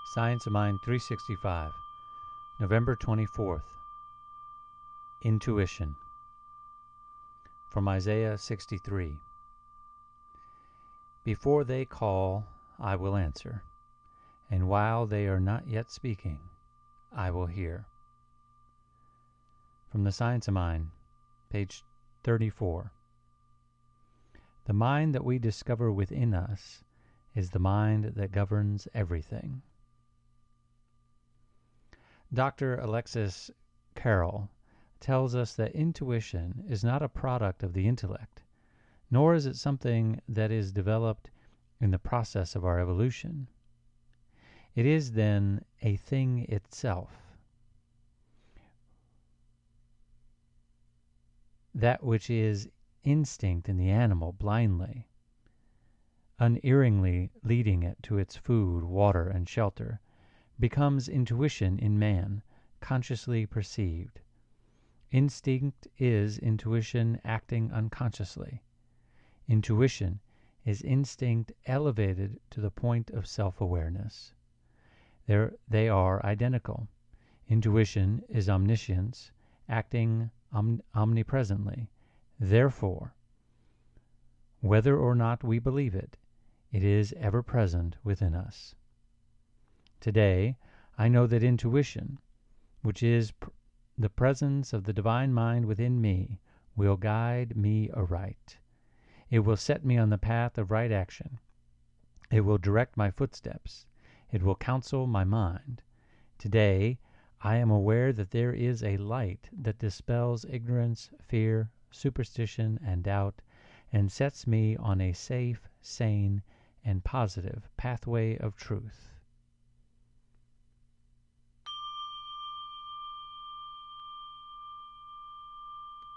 Science of Mind 365, November 24th. Intuition. From Isaiah 63. Before they call, I will answer, and while they are not yet speaking, I will hear. From the Science of Mind, page 34. The mind that we discover within us is the mind that governs everything. Dr. Alexis Carrel tells us that intuition is not a product of the intellect, nor is it something that is developed in the process of our evolution. It is, then, a thing itself. That which is instinct in the animal blindly, unerringly leading it to its food, water, and shelter, becomes intuition in man, consciously perceived. Instinct is intuition acting unconsciously. Intuition is instinct elevated to the point of self-awareness. They are identical. Intuition is omniscience acting omnipresently. Therefore, whether or not we believe it, it is ever present within us. Today, I know that intuition, which is the presence of the divine mind within me, will guide me aright. It will set me on the path of right action. It will direct my footsteps. It will counsel my mind. Today, I am aware that there is a light that dispels ignorance, fear, superstition, and doubt, and sets me on a safe, sane, and positive pathway of truth.